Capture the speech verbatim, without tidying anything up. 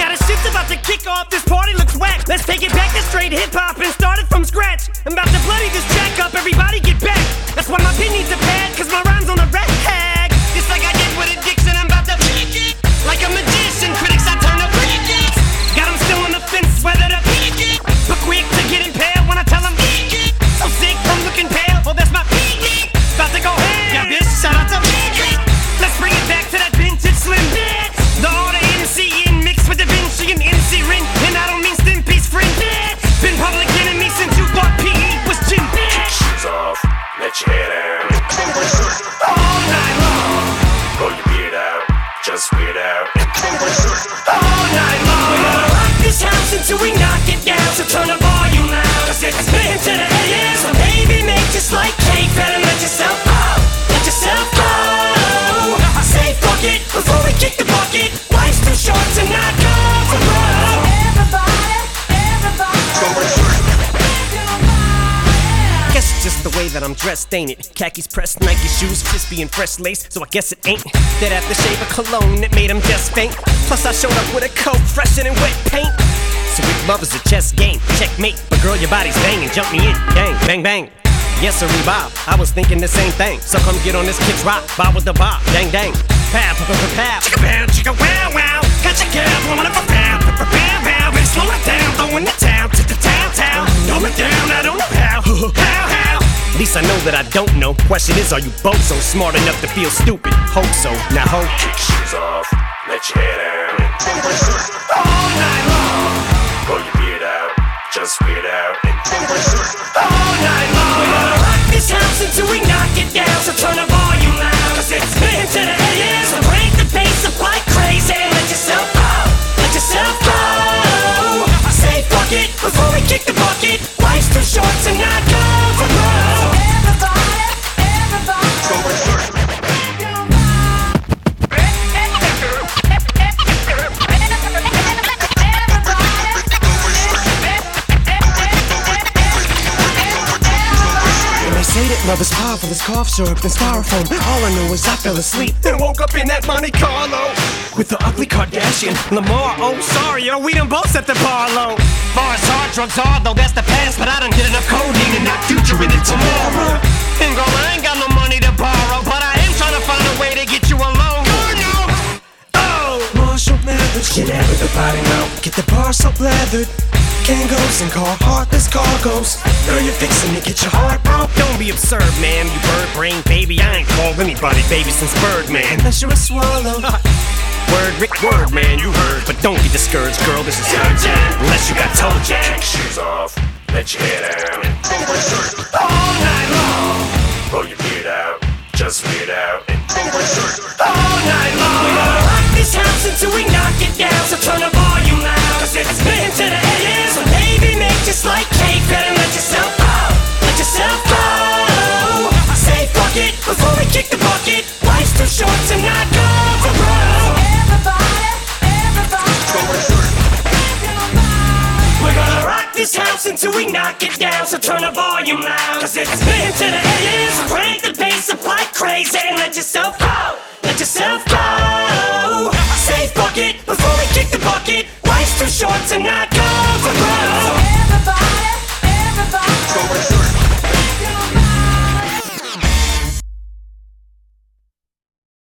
Now the shit's about to kick off, this party looks whack. Let's take it back to straight hip-hop and start it from scratch. I'm about to bloody this jack up, everybody get back. That's why my pin needs a pad, cause my rhyme's on the rag. Just like I did with Addiction, I'm about to peek it. Like a magician, critics I turn up peek it. Got them still on the fence, whether to peek it. But quick to get impaled when I tell them peek it. So sick from looking pale, well that's my peek it. About to go ham, yeah bitch, shout out to peek it. Let's bring it back to that vintage slim bitch. The order M C in mixed with Da Vinci and M C Rin. And I don't mean Stimpy's friend bitch. Been public enemy since you thought P E was Jim bitch. Kick shoes off, let your head out. All night long. Pull your beard out, just weird out. All night long. We're gonna rock this house until we knock it down. So turn the volume loud, cause it's been to the A M. So baby, make just like cake, better let yourself go. Let yourself go. Say fuck it before we kick the bucket. Life's too short to not go for broke. Everybody, everybody. Guess it's just the way that I'm dressed, ain't it? Khakis pressed, Nike shoes, crispy and fresh lace. So I guess it ain't that aftershave of cologne that made him just faint. Plus I showed up with a coat fresher than wet paint. So if love is a chess game, checkmate. But girl, your body's banging, jump me in, gang, bang, bang. Yes, sir, Bob, I was thinking the same thing. So come get on this kid's rock, bob with the bob, dang, dang. Pow, pow, pow, pow, chicka pow, chicka wow, wow. Got your girl blowing up a pow, pow, pow, pow. And slow it down, throwing the town to the town, town. Throw it down, I don't know how, how, how. At least I know that I don't know. Question is, are you both so smart enough to feel stupid? Hope so, now hope. Kick shoes off, let your head out. All night long. Pull your beard out, just weird out. All night long. We're gonna rock this house until we knock it down. So turn the volume loud, cause it's been to the A M. So break the pace up like crazy. Let yourself go, let yourself go. Say fuck it before we kick the bucket. Life's too short to not go for broke. Everybody, everybody. Say that love is powerful as cough syrup and styrofoam. All I know is I fell asleep and woke up in that Monte Carlo with the ugly Kardashian Lamar. Oh sorry, yo, we done both set the bar low. Far as hard drugs are, though that's the past. But I done get enough codeine and not future in it tomorrow. And girl, I ain't got no money to borrow, but I am trying to find a way to get you alone. Oh, Marshall Mathers, get out of the body now. Get the bar so lathered. Kangos and car heartless cargoes. Girl, you're fixing to get your heart broke. Don't be absurd, man, you bird brain baby. I ain't called anybody baby since Birdman. Unless you're a swallow. Word, Rick, word, man, you heard. But don't get discouraged, girl, this is urgent. Unless you got toe jack. Kick shoes off, let your head out. All night long. Pull your beard out, just weird out. All night long. We're gonna rock this house until we knock it down. So turn the volume loud, cause it's been to the A M. So baby, make just like cake, better let yourself go. Let yourself go. Say fuck it before we kick the bucket. Life's too short to not go for broke. Everybody, everybody. We're gonna rock this house until we knock it down. So turn the volume loud, cause it's been to the A M. So crank the bass up like crazy and let yourself go. Let yourself go. Say fuck it before we kick the bucket. Life's too short to not go for broke.